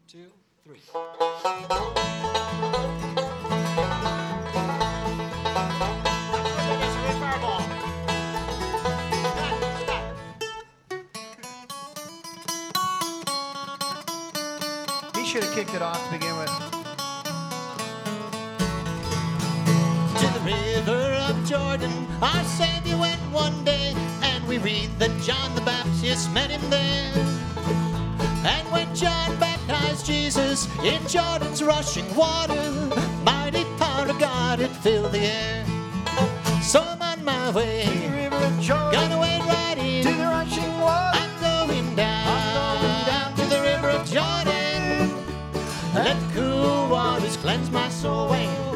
2, 3. He should have kicked it off to begin with. To the river of Jordan, our Savior went one day, and we read that John the Baptist met him there. And when John baptized Jesus in Jordan's rushing water, mighty power of God had filled the air. So I'm on my way, To the river of Jordan, gonna wade right in. to the rushing water. I'm going down to the river of Jordan. Let the cool waters cleanse my soul.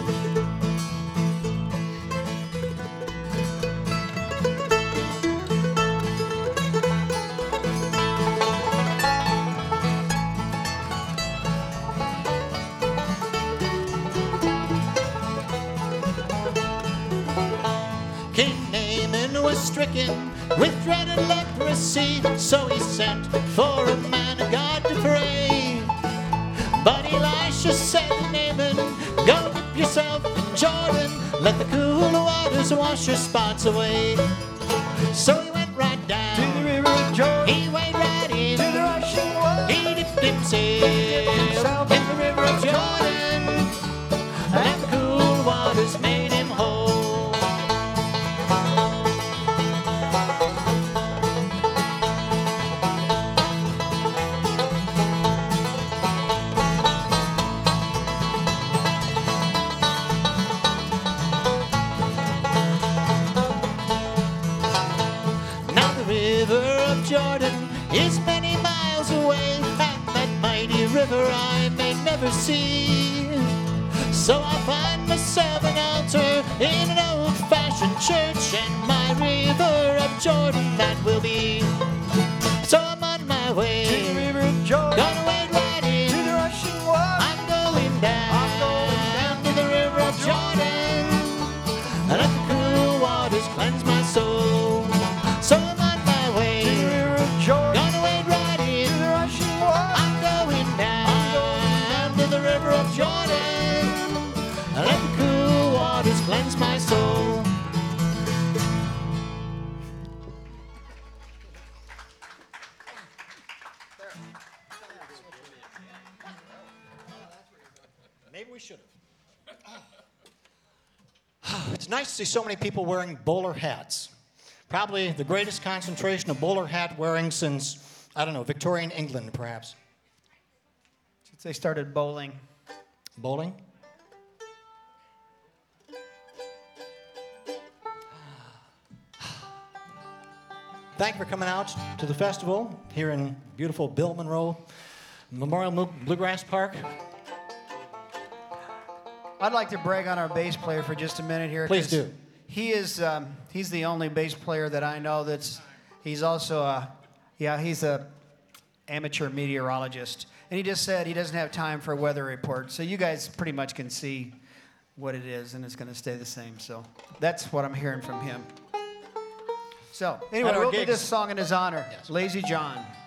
King Naaman was stricken with dread and leprosy, so he sent for a man of God to pray. But Elisha said to Naaman, go dip yourself in Jordan, let the cool waters wash your spots away. So he went right To the down, river of Jordan, he waded right in, to the rushing water. he dipped himself in the river of Jordan, and the cool waters made him whole. Now the river of Jordan is many miles away, and that mighty river I may never see. So I'll find myself an altar in an old-fashioned church, and my river of Jordan that will be. So I'm on my way, To the river of Jordan, gonna wade right in. to the rushing water. I'm going down to the river of Jordan, and let the cool waters cleanse my soul. So I'm on my To the way, river of Jordan, gonna wade right to in. the rushing water. I'm going down to the river of Jordan, and let the cool waters cleanse my soul. Maybe we should have. It's nice to see so many people wearing bowler hats. Probably the greatest concentration of bowler hat wearing since, I don't know, Victorian England, perhaps. Since they started bowling. Bowling? Thank you for coming out to the festival here in beautiful Bill Monroe Memorial Bluegrass Park. I'd like to brag on our bass player for just a minute here. Please 'cause do. He is, he's the only bass player that I know he's also he's a amateur meteorologist. And he just said he doesn't have time for a weather report. So you guys pretty much can see what it is, and it's going to stay the same. So that's what I'm hearing from him. So anyway, At our we'll do gigs. this song in his honor, Yes. Lazy John.